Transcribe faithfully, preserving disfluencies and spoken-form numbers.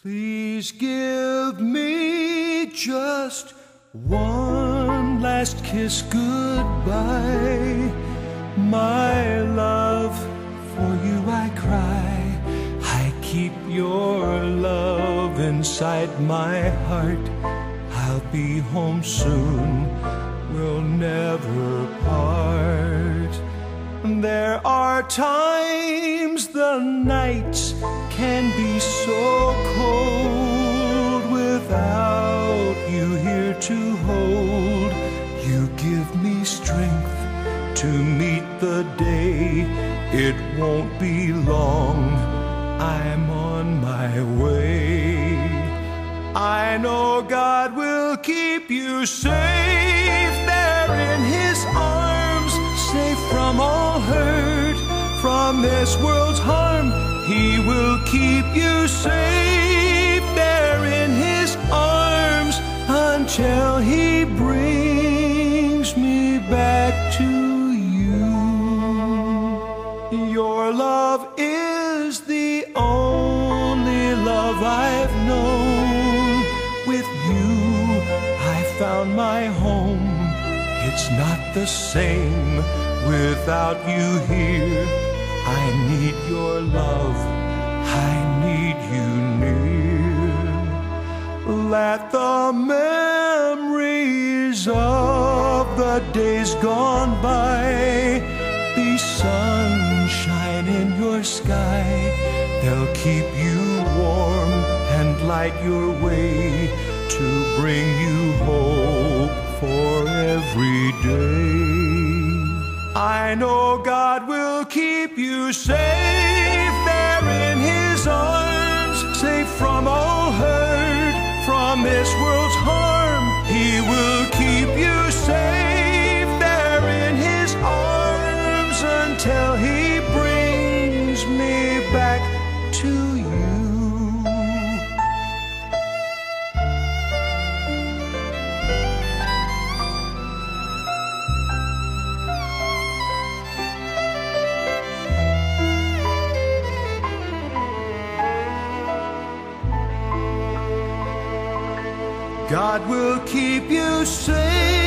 Please give me just one last kiss goodbye. My love, for you I cry. I keep your love inside my heart. I'll be home soon, we'll never part. There are times the nights can be so cold without you here to hold. You give me strength to meet the day. It won't be long, I'm on my way. I know God will keep you safe there in His arms, safe from all hurt, from this world's harm. He will keep you safe there in His arms until He brings me back to you. Your love is the only love I've known. With you I found my home. It's not the same without you here. I need your love, I need you near. Let the memories of the days gone by be sunshine in your sky. They'll keep you warm and light your way to bring you hope for every day. I know God will keep you safe there in His arms, safe from all hurt, from this world's harm. He will keep you safe there in His arms until He brings me back to you. God will keep you safe